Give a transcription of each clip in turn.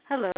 Hello.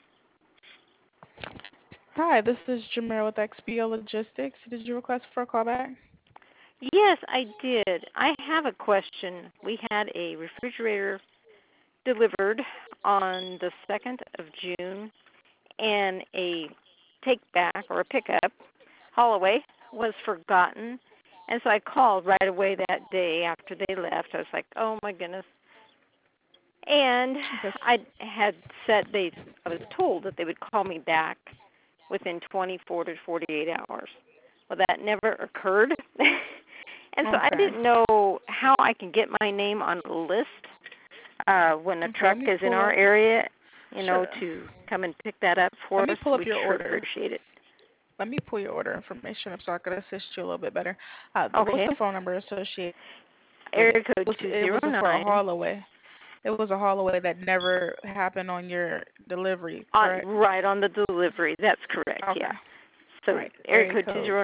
Hi, this is Jameer with XBO Logistics. Did you request for a callback? Yes, I did. I have a question. We had a refrigerator delivered on the 2nd of June, and a take back or a pickup haul away was forgotten. And so I called right away that day after they left. I was like, oh my goodness. And Okay. I had said I was told that they would call me back within 24 to 48 hours. Well, that never occurred. And so I Okay. didn't know how I can get my name on the list when a Okay. truck Let me is in pull our up. area, Sure. to come and pick that up for Let me us. pull up We'd your sure order. appreciate it. Let me pull your order information up so I could assist you a little bit better. What's Okay. the phone number associated? Area It code was for a 209. haul away. It was a haul away that never happened on your delivery, correct? Right on the delivery. That's correct, Okay. yeah. All So right. area Area code code.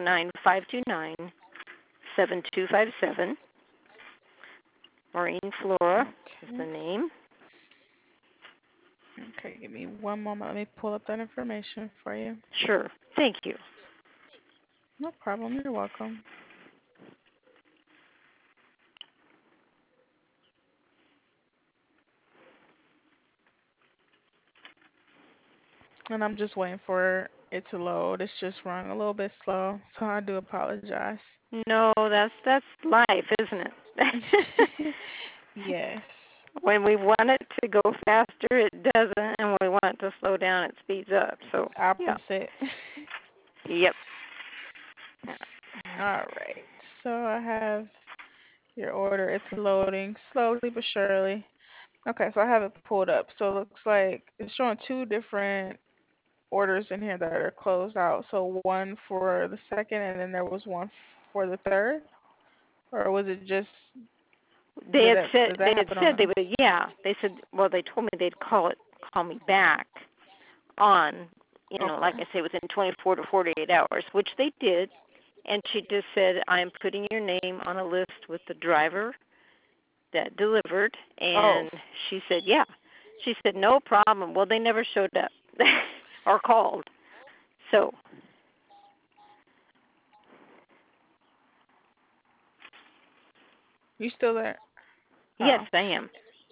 209-529-7257. Maureen Flora is Okay. the name. Okay. Give me one moment. Let me pull up that information for you. Sure. Thank you. No problem. You're welcome. And I'm just waiting for it to load. It's just running a little bit slow, so I do apologize. No, that's life, isn't it? Yes. When we want it to go faster, it doesn't, and when we want it to slow down, it speeds up. So, yeah. Opposite. Yep. All right. So I have your order. It's loading slowly but surely. Okay, so I have it pulled up. So it looks like it's showing two different orders in here that are closed out. So one for the second, and then there was one for the third, or was it just They had said did they that had happen on said they the? would. Yeah, they said. Well, they told me they'd call me back on. Like Okay. I say, within 24 to 48 hours, which they did. And she just said, "I'm putting your name on a list with the driver that delivered." Oh, And she said, "Yeah." She said, "No problem." Well, they never showed up or called. So, you still there? yes, Oh. I am.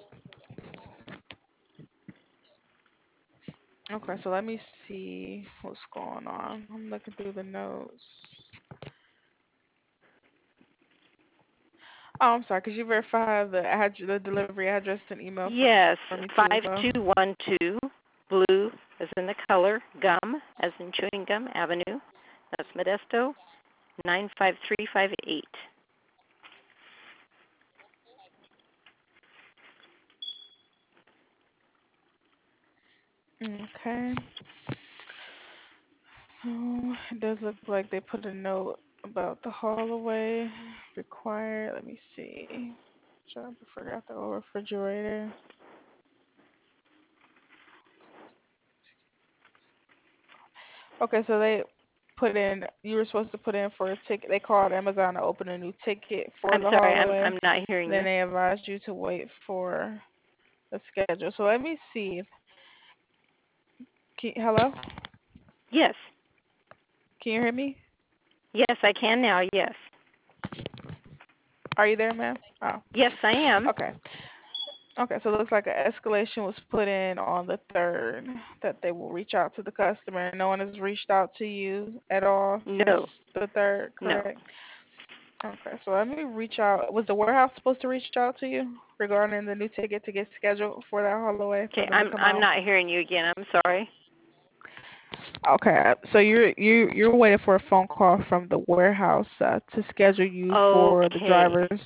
Okay, so let me see what's going on. I'm looking through the notes. Oh, I'm sorry. Could you verify the delivery address and email Yes, for me too as well? 5212 Blue as in the color, Gum as in chewing gum Avenue. That's Modesto 95358. Okay. So it does look like they put a note about the haul away required. Let me see. Sure, I forgot the old refrigerator. Okay, so they put in. You were supposed to put in for a ticket. They called Amazon to open a new ticket for I'm the sorry, haul away. I'm not hearing Then you. they advised you to wait for the schedule. So let me see. Hello? Yes. Can you hear me? Yes, I can now. Yes. Are you there, ma'am? Oh, Yes, I am. okay. Okay, so it looks like an escalation was put in on the 3rd that they will reach out to the customer. No one has reached out to you at all since No. the 3rd, No. correct? Okay, so let me reach out. Was the warehouse supposed to reach out to you regarding the new ticket to get scheduled for that haul for Okay, them to come I'm out? not hearing you again. I'm sorry. Okay, so you're waiting for a phone call from the warehouse to schedule you for the Okay. drivers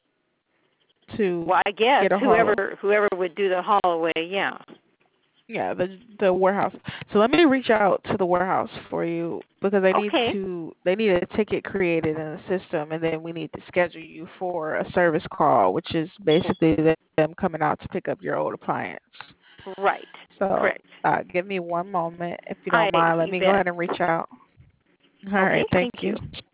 to Well, I guess get a whoever haul. would do the haul away, yeah. Yeah, the warehouse. So let me reach out to the warehouse for you because Okay. they need a ticket created in the system, and then we need to schedule you for a service call, which is basically them coming out to pick up your old appliance. Right. So Correct. give me one moment if you don't mind. Let You me go bet. ahead and reach out. All Okay, right, thank thank you. you.